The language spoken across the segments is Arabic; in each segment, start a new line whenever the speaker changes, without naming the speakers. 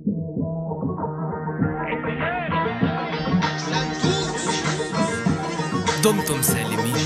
دمتم سالمين.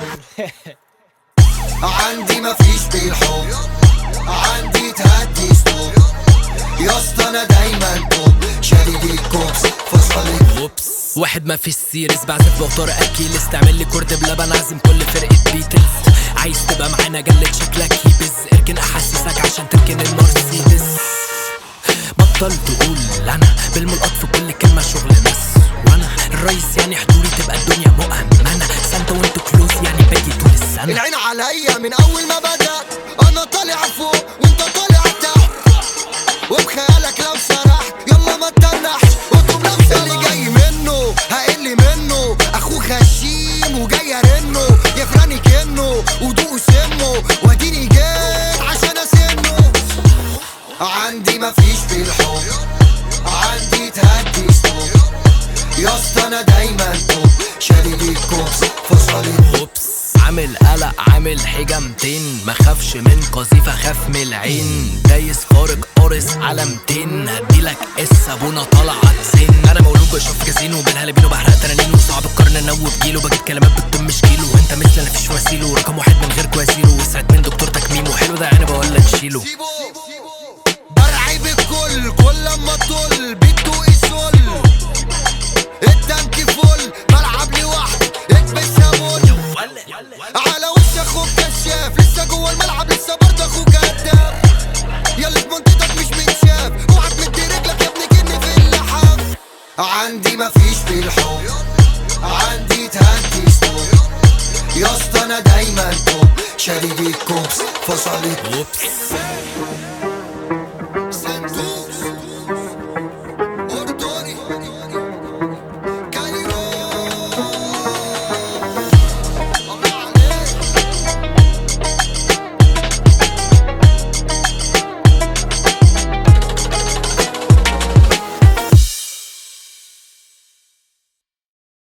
عندي مفيش بالحب، عندي تهدي ستوب. يا اسطى انا دايما توب، شاري دي كوبس فصلت
اوبس. واحد ما فيش سيريس، بعزف بوتر اكيل، استعمل لي كورد بلبن، اعزم كل فرقة بيتلز. عايز تبقى معانا جلد شكلك هيبز، اركن احسسك عشان تركن المرسيدس. بطل تقول انا بالملقط في كل كلمة، شغل ناس وانا الرئيس يعني حضوري تبقى الدنيا مؤمنة. سانتا وانتو كلوز يعني باجي طول السنة.
العين عليا من اول ما بدأت، انا طالع فوق وانت طالع تحت، وبخيالك لو سرحت يلا ما تتنحش واطلب لمسة. اللي جاي منه هقل منه، اخوه غشيم وجاي ارنه، يفراني كنه ودوقه سمه، واديني جيت عشان اسنه. عندي مفيش بالحب، عندي تهدي ستوب. يا اسطى انا دايما توب، شاري دي كوبس فصلت.
اوبس. عامل قلق عامل حجة 200، مخافش من قذيفة خاف من العين. دايس خارق قارص على 200، هديلك ابونا طلعت زين. انا مولود بشوف كازينو، بين هلبينو بحرق تنانين، وصعب القرن انوب جيله، بجيب كلمات بتكون مش كيلو. وانت مثل انا فيش وسيله، رقم واحد من غير كواسيله، وسعت من دكتور تكميم وحلو ده عنب ولا تشيله.
برعي بالكل كل لما طل بيدو يسول، التانك فل بلعب لوحدي اكبس يا مول. على وش اخوك كشاف، لسه جوه الملعب لسه برضه اخوك هداف. ياللي في منطقتك مش متشاف، اوعى تمد رجلك يا ابني كني في اللحاف. عندي مفيش بالحب، عندي تهدي ستوب. يا اسطى انا دايما توب، شاري دي كوبس فصلت.
اوبس.